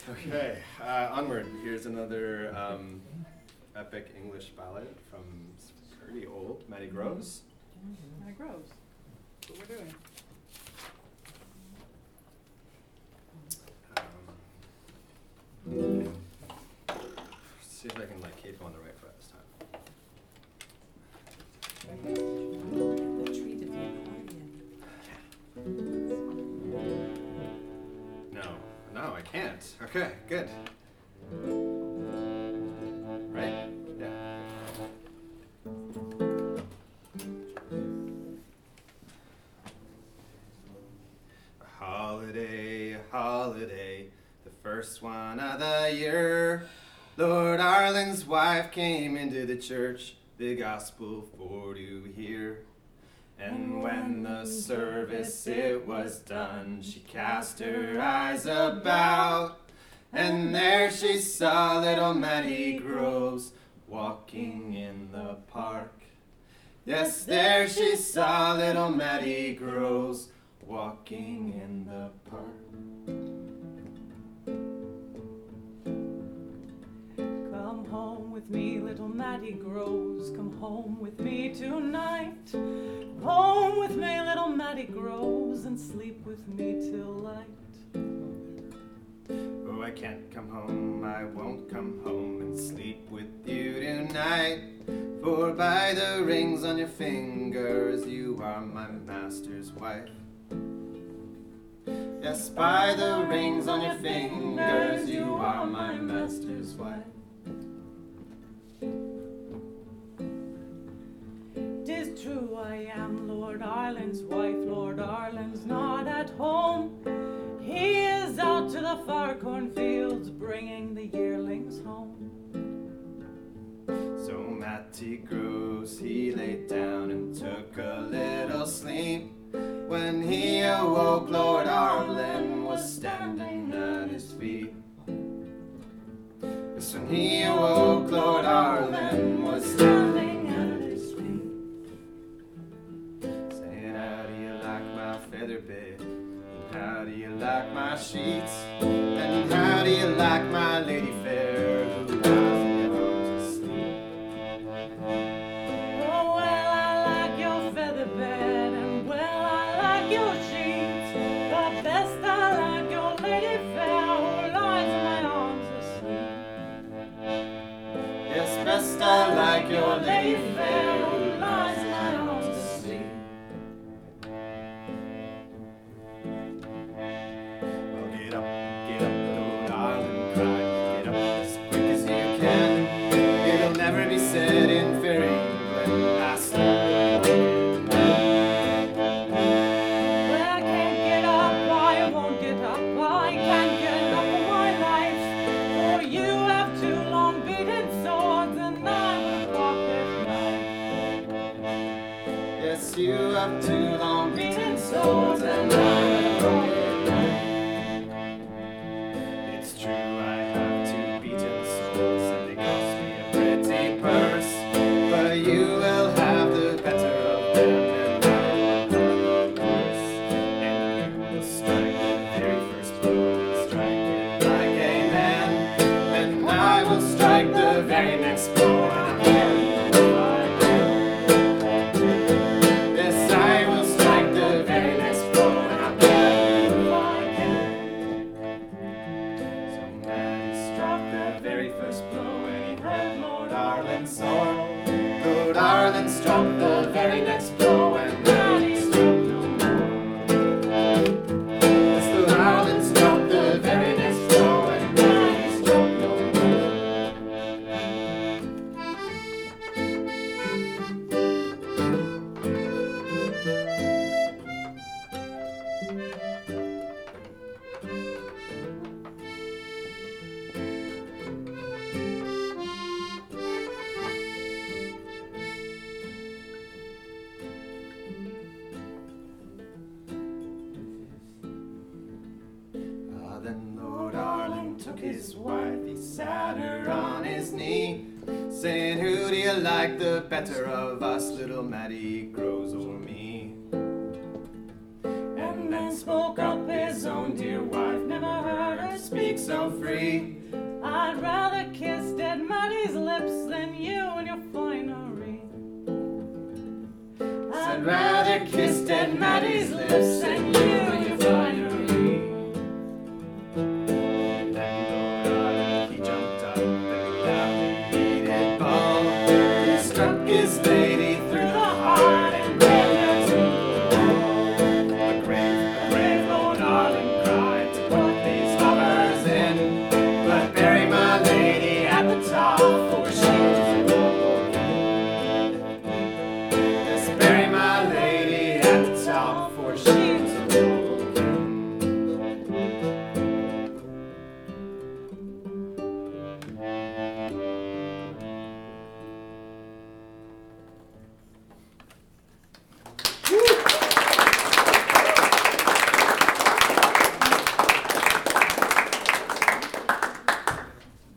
Okay, onward. Here's another epic English ballad from pretty old, Matty Groves. Matty Groves. That's what we're doing. See if I can keep on the right foot this time. The treat of the accordion. No, I can't. Okay, good. Right? Yeah. A holiday, the first one of the year. Lord Ireland's wife came into the church, the gospel for to hear. And when the service it was done, she cast her eyes about, and there she saw little Matty Groves walking in the park. Yes, there she saw little Matty Groves walking in the park. Come home with me, little Matty Groves. Come home with me tonight. Come home with me, little Matty Groves, and sleep with me till light. Oh, I can't come home, I won't come home and sleep with you tonight. For by the rings on your fingers, you are my master's wife. Yes, by the rings on your fingers, you are my master's wife. 'Tis true I am Lord Ireland's wife. Lord Ireland's not at home. He is out to the far cornfields bringing the yearlings home. So Matty Groves, he laid down and took a little sleep. When he awoke, Lord Ireland was standing at his feet. Yes, when he awoke, Lord Ireland was standing at his feet. Saying, how do you like my feather bed? And how do you like my sheets? And how do you like my lady fair who lies in your arms asleep? Oh, well, I like your feather bed, and well, I like your sheets. But best I like your lady fair who lies in my arms asleep. Yes, best I like your lady fair who lies in my arms asleep. Well, get up, Lord Ireland cried. Get up as quick as you can. It'll never be said in fair England, master. Well, I can't get up, I won't get up. I can't get up for my life. For you have two long beaten swords, and I will pocket knife. Yes, you have two long beaten swords and I have a broken knife. It's true, I have two beaten swords and they cost me a pretty purse. But you will have the better of them and I will have the worse. And you will strike the very first blow and strike it like a man. And I will strike the very next blow and I'll kill you like that. Yes, I will strike the very next blow and I'll kill you like that. So Matty struck the very first blow and he heard Lord Ireland's sword. Lord Ireland struck the very next blow and Matty struck no more. Yes, Lord Ireland struck the very next blow and Matty struck no more. Then Lord Ireland took his wife, he sat her on his knee, saying, who do you like the better of us, little Matty Groves or me? And then and spoke up his own dear wife. Never heard her speak so free. I'd rather kiss dead Maddie's lips than you and your finery. I'd rather kiss dead Maddie's lips than you